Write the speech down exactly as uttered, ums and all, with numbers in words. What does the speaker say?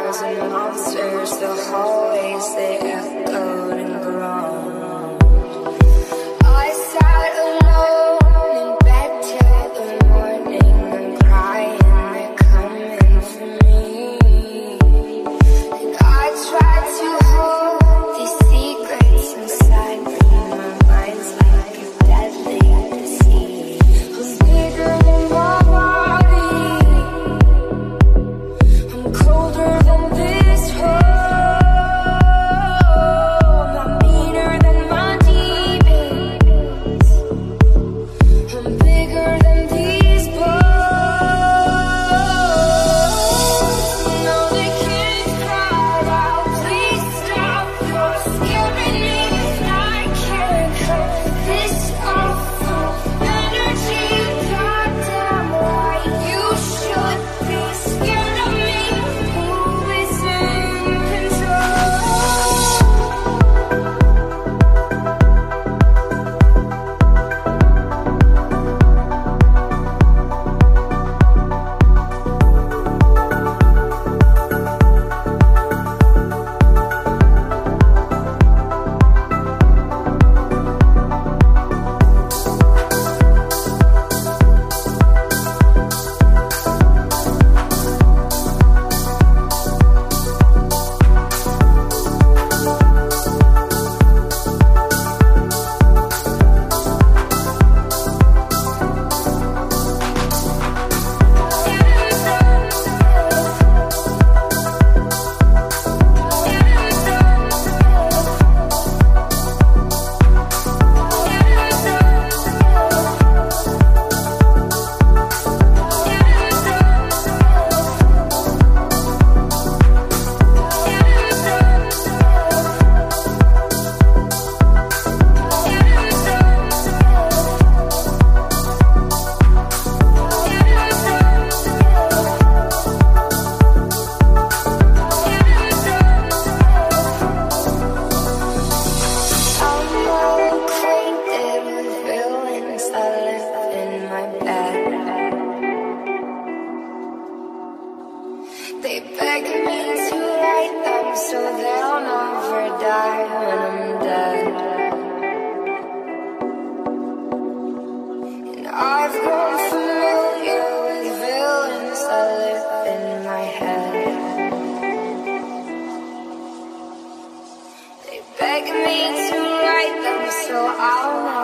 shadows and monsters, the hallways they echoed and groaned. I sat alone in bed till the morning. I'm crying, they're coming for me. And I tried to hold these secrets inside me. My mind's like a deadly disease. I'm bigger than my body. I'm colder than this home. I'm meaner than my demons. I'm bigger than these bones. No, they can't cry out. Please stop. You're scaring me. I can't help this awful energy. Goddamn right, you should be scared of me. Who is in control? I'm all acquainted with villains that live in my bed. They beg me to write them so they'll never die when I'm dead. And I've grown familiar with villains that live in my head. They beg me to write them so I'll